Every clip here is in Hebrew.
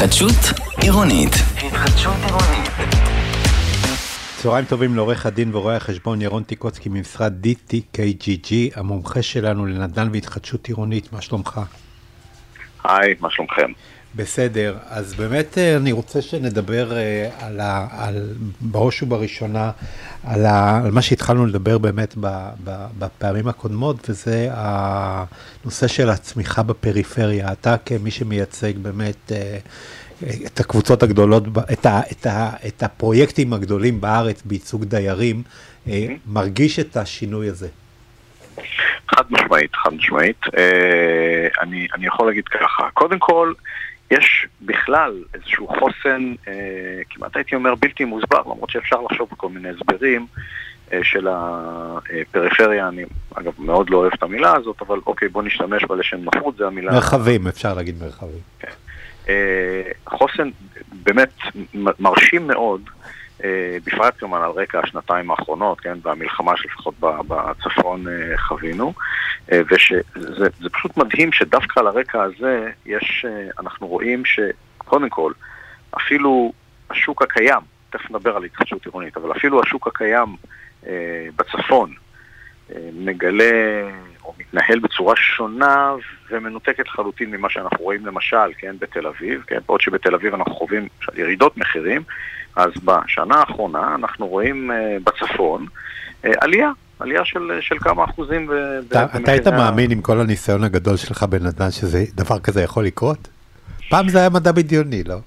התחדשות עירונית. צהריים טובים לעורך הדין ורואה החשבון ירון טיקוצקי ממשרד DTKGG, המומחה שלנו לנדל"ן והתחדשות עירונית. מה שלומך? היי, מה שלומכם? בסדר, אז באמת אני רוצה שנדבר בראש ובראשונה על מה שהתחלנו לדבר באמת בפעמים הקודמות, וזה הנושא של הצמיחה בפריפריה. אתה כמי שמייצג באמת את הקבוצות הגדולות, את הפרויקטים הגדולים בארץ בייצוג דיירים, מרגיש את השינוי הזה? חד משמעית. אני יכול להגיד ככה. קודם כל, יש בכלל איזשהו חוסן, כמעט הייתי אומר בלתי מוסבר, למרות שאפשר לחשוב בכל מיני הסברים של הפריפריה. אני אגב מאוד לא אוהב את המילה הזאת, אבל אוקיי, בוא נשתמש בה לשם נוחות, זה המילה. מרחבים, אפשר להגיד מרחבים. כן. חוסן באמת מרשים מאוד, בפרט כמובן על רקע השנתיים האחרונות, כן, והמלחמה שלפחות בצפון חווינו, וזה פשוט מדהים שדווקא על הרקע הזה אנחנו רואים שקודם כל, אפילו השוק הקיים, תכף נדבר על התחדשות עירונית, אבל אפילו השוק הקיים בצפון מגלה או מתנהל בצורה שונה ומנותקת לחלוטין ממה שאנחנו רואים למשל, כן, בתל אביב, כן, בעוד שבתל אביב אנחנו חווים ירידות מחירים, אז בשנה האחרונה אנחנו רואים בצפון עלייה של כמה אחוזים. אתה היית מאמין עם כל הניסיון הגדול שלך בנדל"ן שזה דבר כזה יכול לקרות? פעם זה היה מדע בדיוני, לא?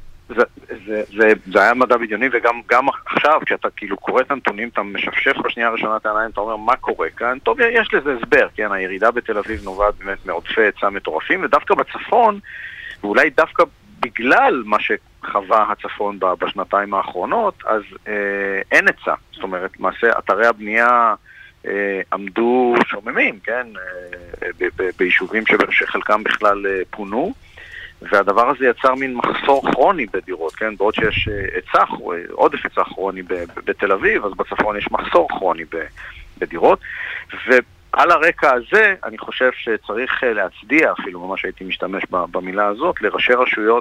זה היה מדע בדיוני, וגם עכשיו כשאתה כאילו קורא את הנתונים, אתה משפשף בשנייה הראשונה את העיניים, אתה אומר מה קורה כאן? טוב, יש לזה הסבר, כן, הירידה בתל אביב נובעת באמת מעודפי היצע מטורפים, ודווקא בצפון, ואולי דווקא בגלל מה שחווה הצפון בשנתיים האחרונות, אז אין היצע. זאת אומרת, למעשה אתרי הבנייה עמדו שוממים, כן, ביישובים שחלקם בכלל פונו, והדבר הזה יצר מין מחסור כרוני בדירות, כן, בעוד שיש עודף היצע כרוני בתל אביב, אז בצפון יש מחסור כרוני בדירות, ועל הרקע הזה אני חושב שצריך להצדיע, אפילו ממש הייתי משתמש במילה הזאת, לראשי רשויות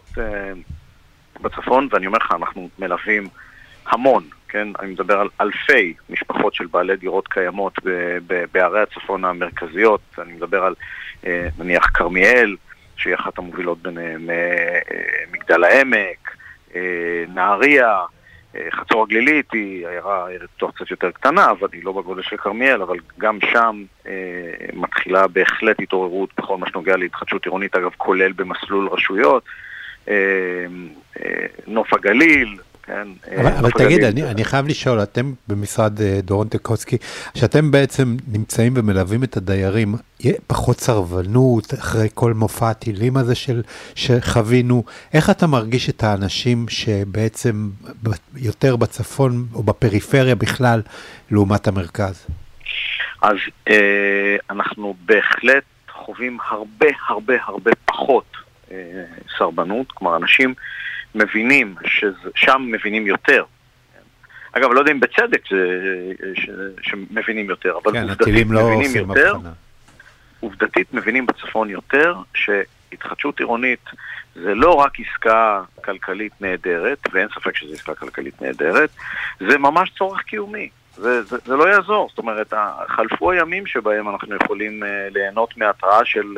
בצפון, ואני אומר לך, אנחנו מלווים המון, כן, אני מדבר על אלפי משפחות של בעלי דירות קיימות בערי הצפון המרכזיות, אני מדבר על נניח כרמיאל, שהיא אחת המובילות ביניהם, מגדל העמק, נהריה, חצור הגלילית, היא עיירה תוך קצת יותר קטנה, אבל היא לא בגודל של כרמיאל, אבל גם שם מתחילה בהחלט התעוררות בכל מה שנוגע להתחדשות עירונית, אגב כולל במסלול רשויות, נוף הגליל, כן, אבל תגיד, אני חייב לשאול, אתם במשרד דורון טיקוצקי, שאתם בעצם נמצאים ומלווים את הדיירים, יהיה פחות סרבנות אחרי כל מופע הטילים הזה שחווינו, איך אתה מרגיש את האנשים שבעצם יותר בצפון או בפריפריה בכלל לעומת המרכז? אז אנחנו בהחלט חווים הרבה פחות סרבנות, כלומר אנשים מבינים ששם מבינים יותר. אגב, לא יודע אם בצדק שמבינים יותר, אבל כן, הטילים לא עושים הבחנה. עובדתית מבינים בצפון יותר שהתחדשות עירונית זה לא רק עסקה כלכלית נהדרת, ואין ספק שזו עסקה כלכלית נהדרת, זה ממש צורך קיומי. זה לא יעזור. זאת אומרת, חלפו הימים שבהם אנחנו יכולים ליהנות מהתראה של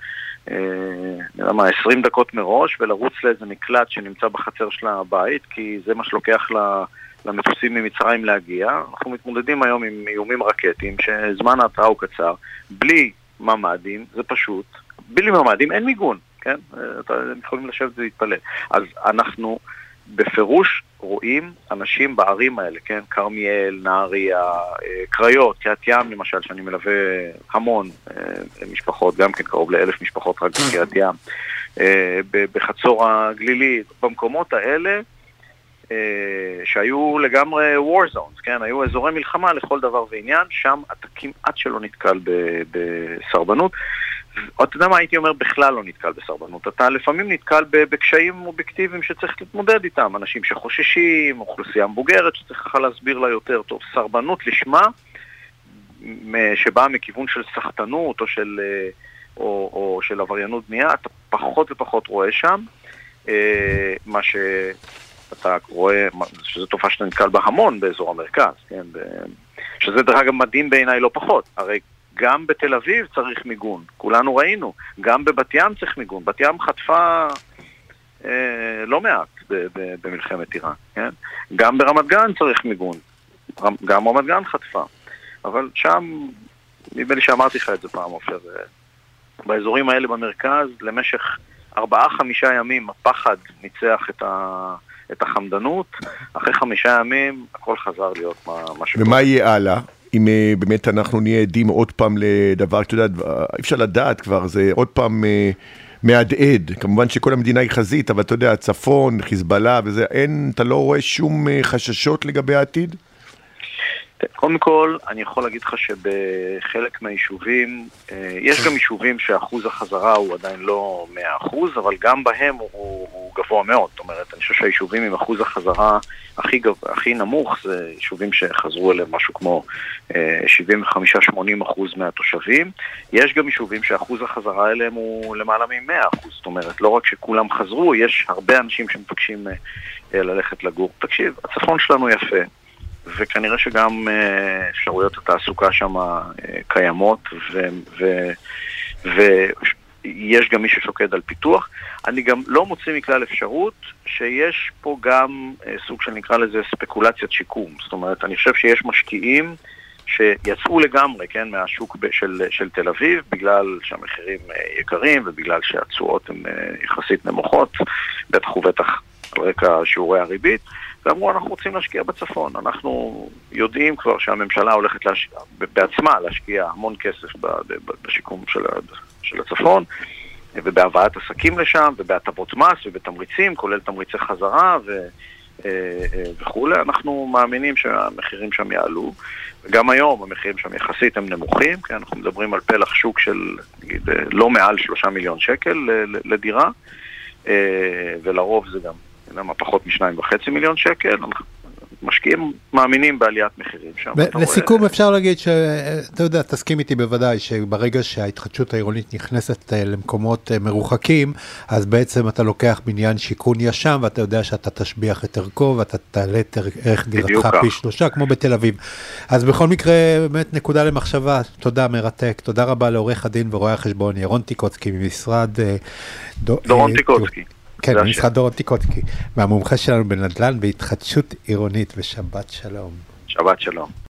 20 דקות מראש ולרוץ לאיזה מקלט שנמצא בחצר של הבית, כי זה מה שלוקח למטוסים ממצרים להגיע. אנחנו מתמודדים היום עם איומים רקטיים שזמן ההתראה הוא קצר, בלי ממדים, זה פשוט, בלי ממדים אין מיגון, כן? אתם יכולים לשבת ולהתפלל. אז אנחנו בפירוש רואים אנשים בערים האלה, כן? כרמיאל, נהריה, קריות, קריית ים למשל, שאני מלווה המון משפחות, גם כן קרוב ל1,000 משפחות רק בקריית ים, בחצור הגלילית, במקומות האלה שהיו לגמרי war zones, כן? היו אזורי מלחמה לכל דבר ועניין, שם אתה כמעט שלא נתקל בסרבנות, אתה יודע מה הייתי אומר, בכלל לא נתקל בסרבנות. אתה לפעמים נתקל בקשיים אובייקטיביים שצריך להתמודד איתם, אנשים שחוששים, אוכלוסייה מבוגרת שצריך לך להסביר לה יותר טוב. סרבנות לשמה שבאה מכיוון של סחטנות או של עבריינות בנייה, אתה פחות ופחות רואה שם, מה שאתה רואה, שזו תופעה שאתה נתקל בה המון באזור המרכז, כן? שזה דרך אגב מדהים בעיניי לא פחות, הרי גם בתל אביב צריך מיגון, כולנו ראינו, גם בבת ים צריך מיגון, בת ים חטפה לא מעט במלחמת איראן, כן? גם ברמת גן צריך מיגון, גם רמת גן חטפה, אבל שם, נדמה לי שאמרתי לך את זה פעם, אופר, באזורים האלה במרכז, למשך 4-5 ימים הפחד ניצח את החמדנות, אחרי 5 ימים הכל חזר להיות מה שקורה. ומה יהיה הלאה? אם באמת אנחנו נהיה עדים עוד פעם לדבר, אתה יודע, אי אפשר לדעת כבר, זה עוד פעם מהדהד, כמובן שכל המדינה היא חזית, אבל אתה יודע, הצפון, חיזבאללה וזה, אתה לא רואה שום חששות לגבי העתיד? קודם כל, אני יכול להגיד לך שבחלק מהיישובים, יש גם יישובים שאחוז החזרה הוא עדיין לא 100%, אבל גם בהם הוא גבוה מאוד. זאת אומרת, אני חושב שהיישובים עם אחוז החזרה הכי נמוך, זה יישובים שחזרו אליהם משהו כמו 75-80% מהתושבים. יש גם יישובים שאחוז החזרה אליהם הוא למעלה מ-100%. זאת אומרת, לא רק שכולם חזרו, יש הרבה אנשים שמבקשים ללכת לגור. תקשיב, הצפון שלנו יפה. וכנראה שגם אפשרויות התעסוקה שם קיימות, ויש גם מי ששוקד על פיתוח. אני גם לא מוציא מכלל אפשרות שיש פה גם סוג שנקרא לזה ספקולציית שיקום. זאת אומרת, אני חושב שיש משקיעים שיצאו לגמרי, כן, מהשוק של תל אביב, בגלל שהמחירים יקרים ובגלל שהתשואות הן יחסית נמוכות, בטח ובטח על רקע שיעורי הריבית, ואמרו, אנחנו רוצים להשקיע בצפון. אנחנו יודעים כבר שהממשלה הולכת בעצמה להשקיע המון כסף בשיקום של הצפון, ובהבאת עסקים לשם, ובהטבות מס, ובתמריצים, כולל תמריצי חזרה וכו'. אנחנו מאמינים שהמחירים שם יעלו, וגם היום המחירים שם יחסית הם נמוכים, כי אנחנו מדברים על פלח שוק של, נגיד, לא מעל 3 מיליון שקל לדירה, ולרוב זה גם פחות מ2.5 מיליון שקל. משקיעים מאמינים בעליית מחירים שם. לסיכום אפשר להגיד שאתה יודע, תסכים איתי בוודאי שברגע שההתחדשות העירונית נכנסת למקומות מרוחקים, אז בעצם אתה לוקח בניין שיכון ישן, ואתה יודע שאתה תשביח את ערכו, ואתה תעלה את ערך דירתך פי 3, כמו בתל אביב. אז בכל מקרה, באמת נקודה למחשבה. תודה, מרתק. תודה רבה לעורך הדין ורואה החשבון ירון טיקוצקי ממשרד דורון טיקוצקי. כן, במשרד דורון טיקוצקי, והמומחה שלנו בנדל"ן בהתחדשות עירונית, ושבת שלום. שבת שלום.